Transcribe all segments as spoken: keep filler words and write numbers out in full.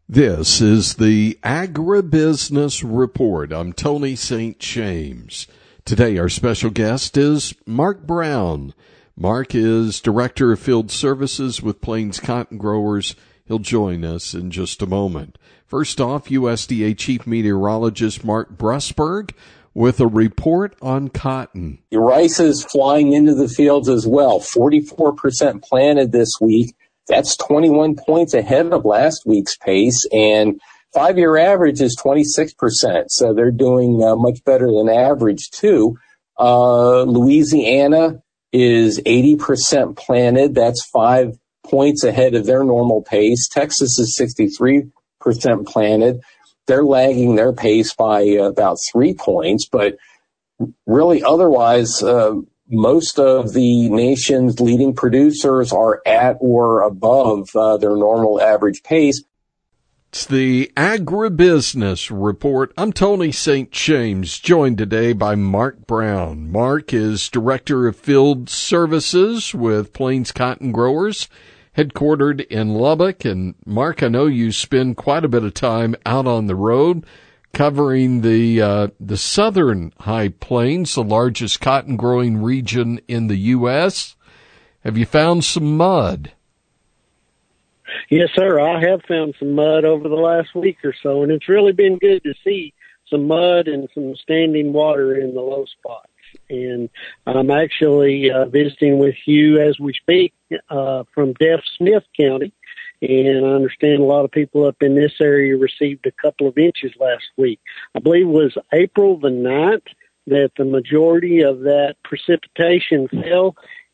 This is the Agribusiness Report. I'm Tony Saint James. Today our special guest is Mark Brown. Mark is Director of Field Services with Plains Cotton Growers. He'll join us in just a moment. First off, U S D A Chief Meteorologist Mark Brusberg with a report on cotton. Rice is flying into the fields as well. forty-four percent planted this week. That's twenty-one points ahead of last week's pace, and five-year average is twenty-six percent. So they're doing uh, much better than average, too. Uh, Louisiana is eighty percent planted. That's five points ahead of their normal pace. Texas is sixty-three percent planted. They're lagging their pace by uh, about three points, but really otherwise, uh, most of the nation's leading producers are at or above uh, their normal average pace. It's the Agribusiness Report. I'm Tony Saint James, joined today by Mark Brown. Mark is Director of Field Services with Plains Cotton Growers, headquartered in Lubbock. And Mark, I know you spend quite a bit of time out on the road covering the uh, the southern high plains, the largest cotton growing region in the U S. Have you found some mud? Yes, sir. I have found some mud over the last week or so, and it's really been good to see some mud and some standing water in the low spots. And I'm actually uh, visiting with you as we speak uh, from Deaf Smith County. And I understand a lot of people up in this area received a couple of inches last week. I believe it was April the ninth that the majority of that precipitation fell.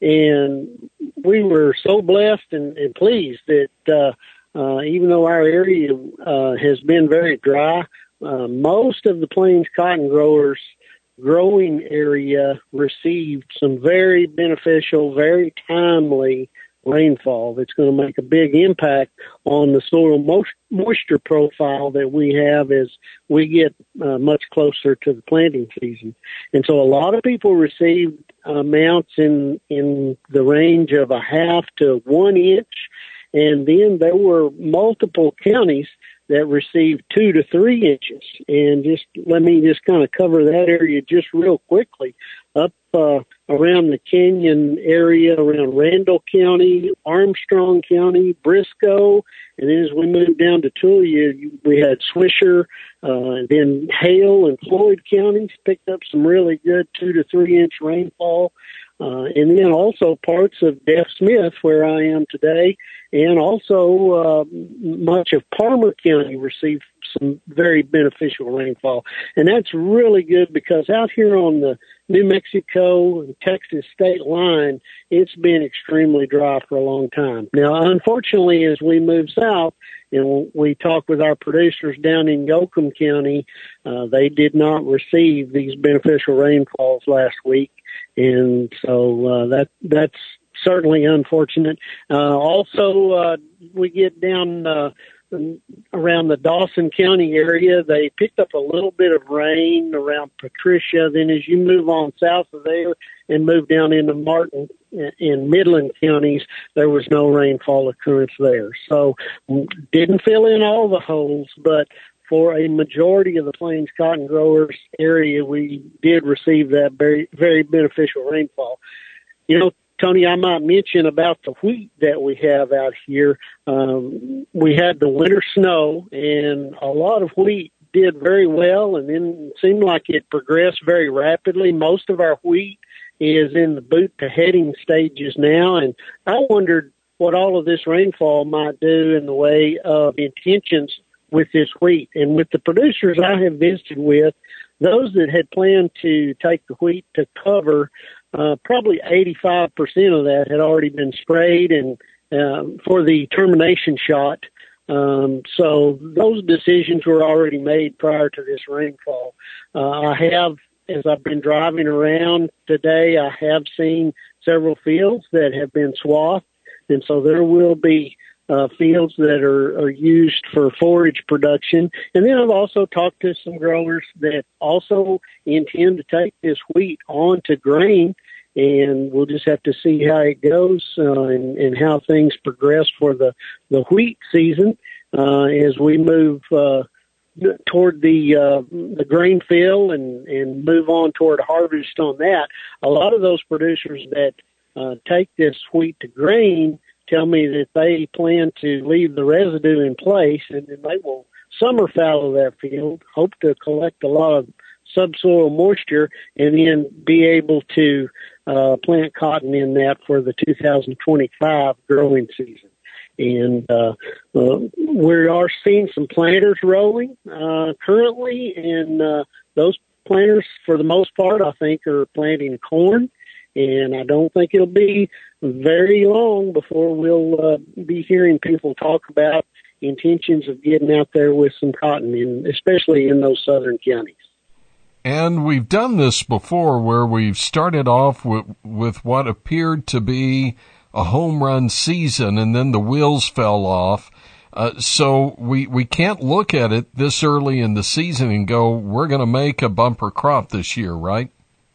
And we were so blessed and, and pleased that uh, uh, even though our area uh, has been very dry, uh, most of the Plains cotton growers growing area received some very beneficial, very timely rainfall that's going to make a big impact on the soil mo- moisture profile that we have as we get uh, much closer to the planting season. And so a lot of people received amounts in in the range of a half to one inch, and then there were multiple counties that received two to three inches. And just let me just kind of cover that area just real quickly. Up uh, around the Canyon area, around Randall County, Armstrong County, Briscoe, and then as we moved down to Tulia, we had Swisher, uh, and then Hale and Floyd counties picked up some really good two to three inch rainfall. Uh, and then also parts of Deaf Smith, where I am today, and also uh, much of Palmer County received some very beneficial rainfall. And that's really good because out here on the New Mexico and Texas state line, it's been extremely dry for a long time. Now, unfortunately, as we move south and we talk with our producers down in Yoakum County, uh, they did not receive these beneficial rainfalls last week. And so uh, that that's certainly unfortunate. Uh, also, uh, we get down uh, around the Dawson County area. They picked up a little bit of rain around Patricia. Then as you move on south of there and move down into Martin in Midland counties, there was no rainfall occurrence there. So didn't fill in all the holes, but for a majority of the Plains cotton growers area, we did receive that very, very beneficial rainfall. You know, Tony, I might mention about the wheat that we have out here. Um, we had the winter snow, and a lot of wheat did very well, and then it seemed like it progressed very rapidly. Most of our wheat is in the boot to heading stages now, and I wondered what all of this rainfall might do in the way of intentions with this wheat. And with the producers I have visited with, those that had planned to take the wheat to cover, uh, probably eighty-five percent of that had already been sprayed and um, for the termination shot. Um, so those decisions were already made prior to this rainfall. Uh, I have, as I've been driving around today, I have seen several fields that have been swathed, and so there will be Uh, fields that are, are used for forage production. And then I've also talked to some growers that also intend to take this wheat on to grain, and we'll just have to see how it goes uh, and, and how things progress for the, the wheat season. uh, as we move uh, toward the uh, the grain fill and, and move on toward harvest on that. A lot of those producers that uh, take this wheat to grain tell me that they plan to leave the residue in place, and then they will summer fallow their field, hope to collect a lot of subsoil moisture, and then be able to uh, plant cotton in that for the two thousand twenty-five growing season. And uh, uh, we are seeing some planters rolling uh, currently, and uh, those planters, for the most part, I think, are planting corn. And I don't think it'll be very long before we'll uh, be hearing people talk about intentions of getting out there with some cotton, in, especially in those southern counties. And we've done this before where we've started off with, with what appeared to be a home run season, and then the wheels fell off. Uh, so we, we can't look at it this early in the season and go, we're going to make a bumper crop this year, right?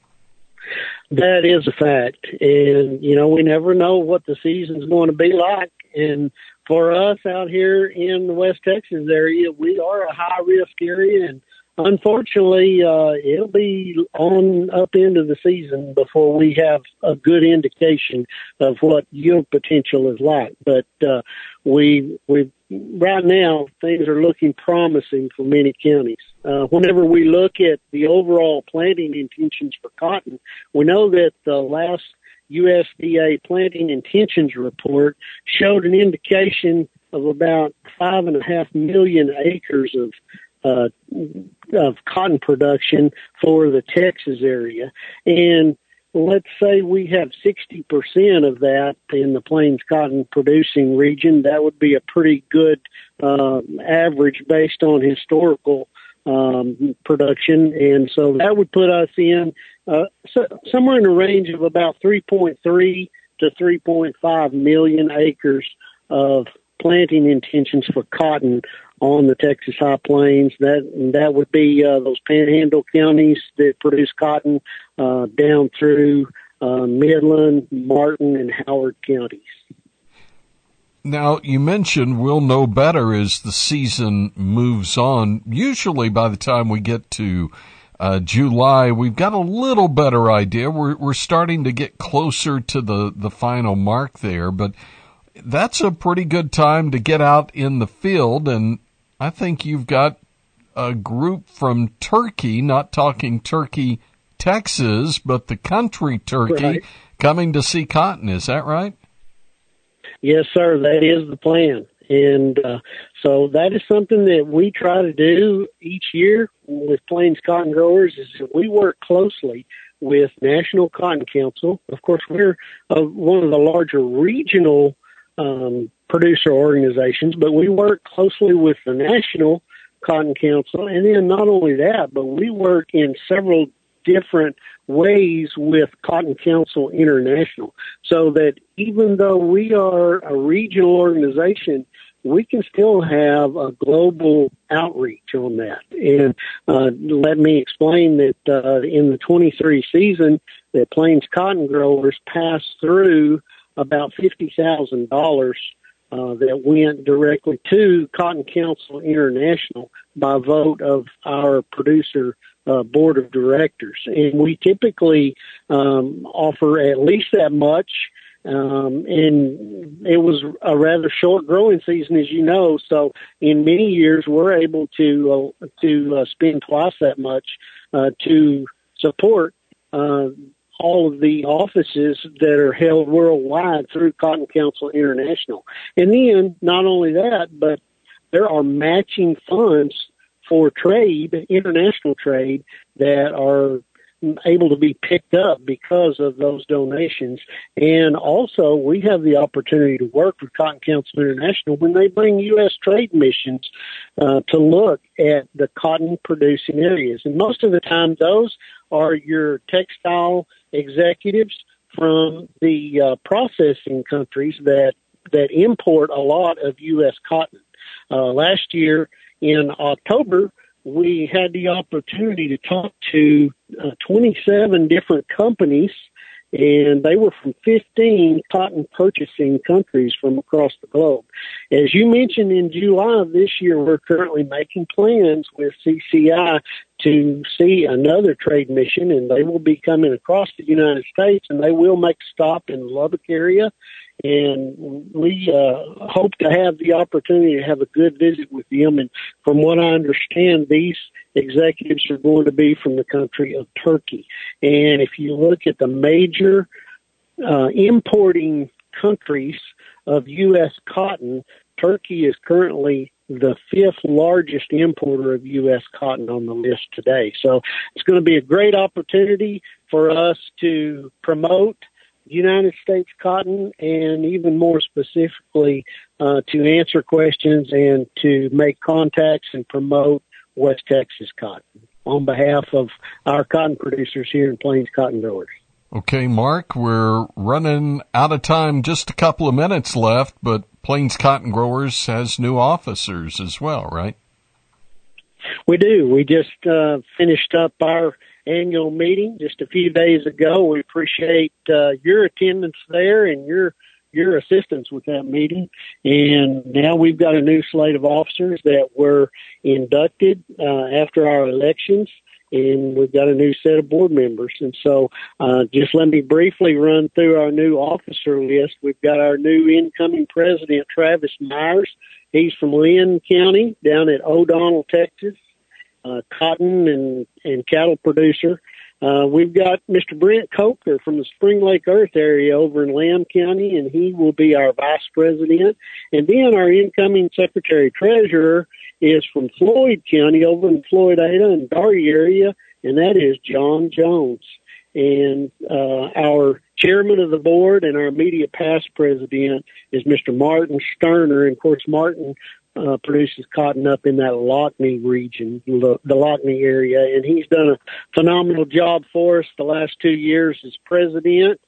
That is a fact. And, you know, we never know what the season's going to be like. And for us out here in the West Texas area, we are a high-risk area, and unfortunately, uh, it'll be on up into the season before we have a good indication of what yield potential is like. But uh, we we right now things are looking promising for many counties. Uh, whenever we look at the overall planting intentions for cotton, we know that the last U S D A planting intentions report showed an indication of about five and a half million acres of Uh, of cotton production for the Texas area. And let's say we have sixty percent of that in the Plains cotton producing region. That would be a pretty good uh, average based on historical um, production. And so that would put us in uh, so, somewhere in the range of about three point three to three point five million acres of planting intentions for cotton on the Texas High Plains. That that would be uh, those panhandle counties that produce cotton uh, down through uh, Midland, Martin, and Howard counties. Now, you mentioned we'll know better as the season moves on. Usually by the time we get to uh, July, we've got a little better idea. We're, we're starting to get closer to the, the final mark there, but that's a pretty good time to get out in the field. And I think you've got a group from Turkey, not talking Turkey, Texas, but the country Turkey, right, coming to see cotton. Is that right? Yes, sir. That is the plan. And uh, so that is something that we try to do each year with Plains Cotton Growers, is that we work closely with National Cotton Council. Of course, we're uh, one of the larger regional um, producer organizations, but we work closely with the National Cotton Council. And then not only that, but we work in several different ways with Cotton Council International, so that even though we are a regional organization, we can still have a global outreach on that. And uh, let me explain that uh, in the twenty-three season, that Plains Cotton Growers passed through about fifty thousand dollars uh, that went directly to Cotton Council International by vote of our producer uh, board of directors. And we typically um, offer at least that much. Um, and it was a rather short growing season, as you know. So in many years, we're able to uh, to uh, spend twice that much uh, to support uh, all of the offices that are held worldwide through Cotton Council International. And then not only that, but there are matching funds for trade, international trade, that are able to be picked up because of those donations. And also, we have the opportunity to work with Cotton Council International when they bring U S trade missions uh, to look at the cotton producing areas. And most of the time, those are your textile executives from the uh, processing countries that, that import a lot of U S cotton. Uh, last year in October, we had the opportunity to talk to uh, twenty-seven different companies and they were from fifteen cotton purchasing countries from across the globe. As you mentioned, in July of this year, we're currently making plans with C C I to see another trade mission, and they will be coming across the United States, and they will make a stop in the Lubbock area. And we uh, hope to have the opportunity to have a good visit with them. And from what I understand, these executives are going to be from the country of Turkey. And if you look at the major uh, importing countries of U S cotton, Turkey is currently the fifth largest importer of U S cotton on the list today. So it's going to be a great opportunity for us to promote United States cotton, and even more specifically, uh, to answer questions and to make contacts and promote West Texas cotton on behalf of our cotton producers here in Plains Cotton Growers. Okay, Mark, we're running out of time, just a couple of minutes left, but Plains Cotton Growers has new officers as well, right? We do. We just uh, finished up our annual meeting just a few days ago. We appreciate uh, your attendance there and your your assistance with that meeting. And now we've got a new slate of officers that were inducted uh, after our elections, and we've got a new set of board members. And so uh, just let me briefly run through our new officer list. We've got our new incoming president, Travis Myers. He's from Lynn County down at O'Donnell, Texas. Uh, cotton and, and cattle producer. Uh, we've got Mister Brent Coker from the Spring Lake Earth area over in Lamb County, and he will be our vice president. And then our incoming secretary treasurer is from Floyd County over in Floyd-Ada and Darty area, and that is John Jones. And uh, our chairman of the board and our immediate past president is Mister Martin Sterner. And, of course, Martin Uh, produces cotton up in that Lockney region, the Lockney area, and he's done a phenomenal job for us the last two years as president.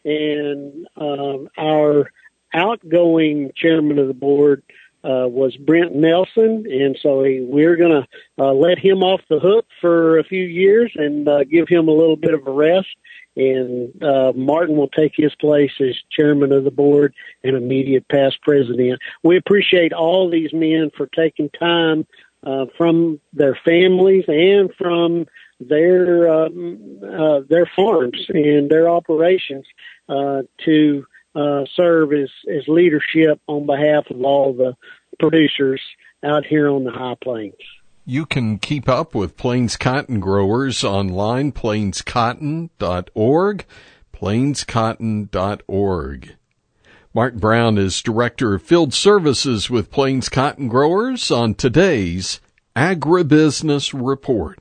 And um, our outgoing chairman of the board uh, was Brent Nelson, and so he, we're going to uh, let him off the hook for a few years and uh, give him a little bit of a rest. And uh, Martin will take his place as chairman of the board and immediate past president. We appreciate all these men for taking time uh, from their families and from their uh, uh, their farms and their operations uh, to uh, serve as, as leadership on behalf of all the producers out here on the High Plains. You can keep up with Plains Cotton Growers online, plains cotton dot org, plains cotton dot org. Mark Brown is Director of Field Services with Plains Cotton Growers on today's Agribusiness Report.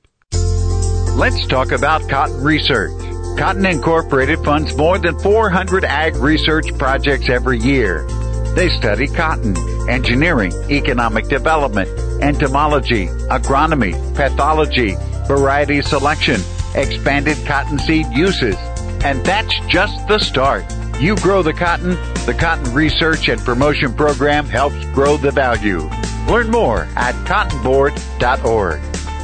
Let's talk about cotton research. Cotton Incorporated funds more than four hundred ag research projects every year. They study cotton, engineering, economic development, entomology, agronomy, pathology, variety selection, expanded cottonseed uses. And that's just the start. You grow the cotton, the Cotton Research and Promotion Program helps grow the value. Learn more at cotton board dot org.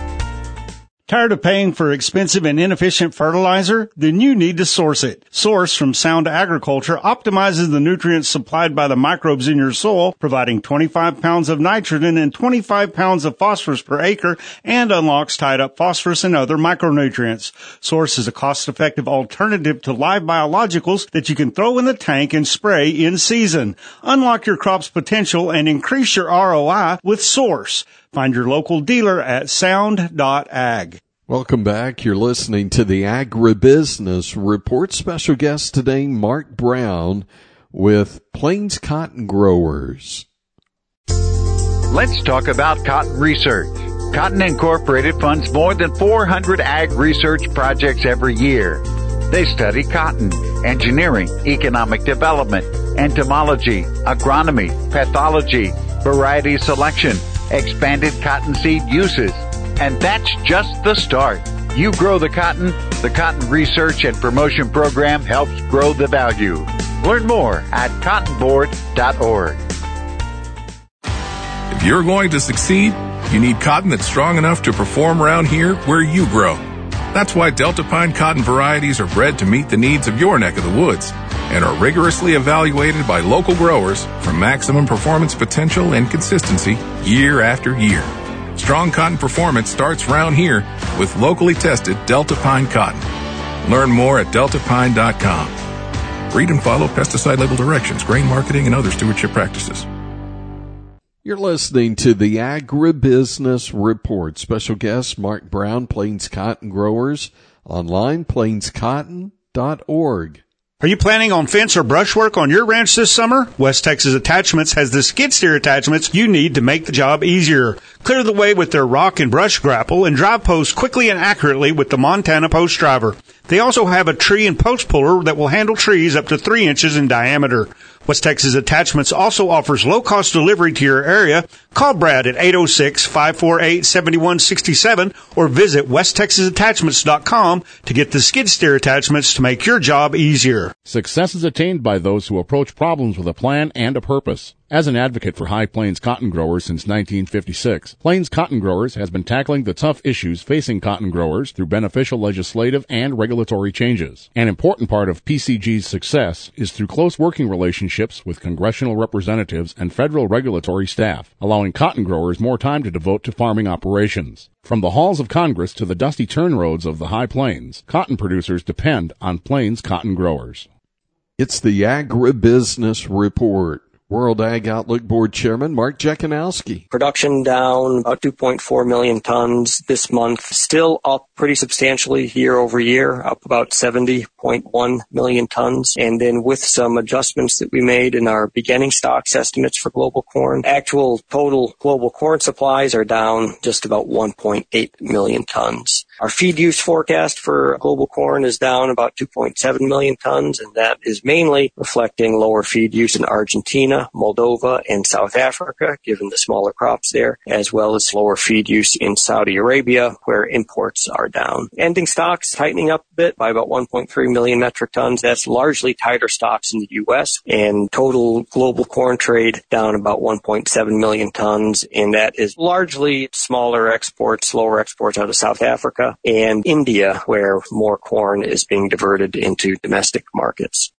Tired of paying for expensive and inefficient fertilizer? Then you need to Source it. Source from Sound Agriculture optimizes the nutrients supplied by the microbes in your soil, providing twenty-five pounds of nitrogen and twenty-five pounds of phosphorus per acre, and unlocks tied up phosphorus and other micronutrients. Source is a cost-effective alternative to live biologicals that you can throw in the tank and spray in season. Unlock your crop's potential and increase your R O I with Source. Find your local dealer at sound dot ag. Welcome back. You're listening to the Agribusiness Report. Special guest today, Mark Brown with Plains Cotton Growers. Let's talk about cotton research. Cotton Incorporated funds more than four hundred ag research projects every year. They study cotton, engineering, economic development, entomology, agronomy, pathology, variety selection, expanded cottonseed uses. And that's just the start. You grow the cotton, the Cotton Research and Promotion Program helps grow the value. Learn more at cotton board dot org. If you're going to succeed, you need cotton that's strong enough to perform around here where you grow. That's why Delta Pine cotton varieties are bred to meet the needs of your neck of the woods and are rigorously evaluated by local growers for maximum performance potential and consistency year after year. Strong cotton performance starts round here with locally tested Delta Pine cotton. Learn more at delta pine dot com. Read and follow pesticide label directions, grain marketing, and other stewardship practices. You're listening to the Agribusiness Report. Special guest Mark Brown, Plains Cotton Growers. Online, plains cotton dot org. Are you planning on fence or brushwork on your ranch this summer? West Texas Attachments has the skid steer attachments you need to make the job easier. Clear the way with their rock and brush grapple and drive posts quickly and accurately with the Montana Post Driver. They also have a tree and post puller that will handle trees up to three inches in diameter. West Texas Attachments also offers low-cost delivery to your area. Call Brad at eight oh six, five four eight, seven one six seven or visit west texas attachments dot com to get the skid steer attachments to make your job easier. Success is attained by those who approach problems with a plan and a purpose. As an advocate for High Plains cotton growers since nineteen fifty-six, Plains Cotton Growers has been tackling the tough issues facing cotton growers through beneficial legislative and regulatory changes. An important part of P C G's success is through close working relationships with congressional representatives and federal regulatory staff, allowing cotton growers more time to devote to farming operations. From the halls of Congress to the dusty turn roads of the High Plains, cotton producers depend on Plains Cotton Growers. It's the Agribusiness Report. World Ag Outlook Board Chairman Mark Jekanowski. Production down about two point four million tons this month, still up pretty substantially year over year, up about seventy point one million tons. And then with some adjustments that we made in our beginning stocks estimates for global corn, actual total global corn supplies are down just about one point eight million tons. Our feed use forecast for global corn is down about two point seven million tons, and that is mainly reflecting lower feed use in Argentina, Moldova, and South Africa, given the smaller crops there, as well as lower feed use in Saudi Arabia, where imports are down. Ending stocks tightening up a bit by about one point three million metric tons. That's largely tighter stocks in the U S, and total global corn trade down about one point seven million tons, and that is largely smaller exports, lower exports out of South Africa and India, where more corn is being diverted into domestic markets.